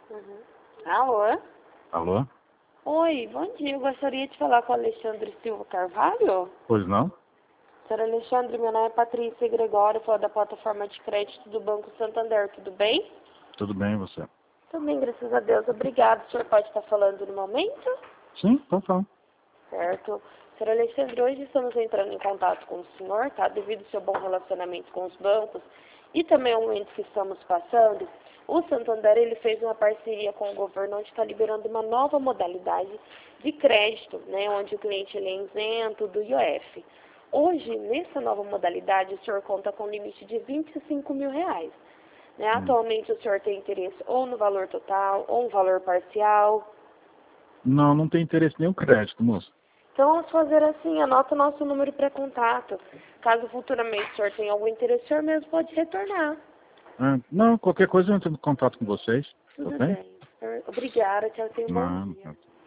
Uhum. Alô? Alô? Oi, bom dia. Eu gostaria de falar com o Alexandre Silva Carvalho. Pois não? Senhor Alexandre, meu nome é Patrícia Gregório, falo da plataforma de crédito do Banco Santander. Tudo bem? Tudo bem, e você? Tudo bem, graças a Deus. Obrigado. O senhor pode estar falando no momento? Sim, então tá. Certo. Senhor Alexandre, hoje estamos entrando em contato com o senhor, tá? Devido ao seu bom relacionamento com os bancos e também ao momento que estamos passando, o Santander ele fez uma parceria com o governo onde está liberando uma nova modalidade de crédito, né? Onde o cliente ele é isento do IOF. Hoje, nessa nova modalidade, o senhor conta com um limite de R$ 25.000. Né? Atualmente, o senhor tem interesse ou no valor total ou no valor parcial. Não, não tem interesse nenhum crédito, moço. Então, vamos fazer assim, anota o nosso número para contato. Caso futuramente o senhor tenha algum interesse, o senhor mesmo pode retornar. Não, qualquer coisa eu entro em contato com vocês. Tudo Tudo bem? bem. Obrigada, tchau, tenha um bom Não, dia.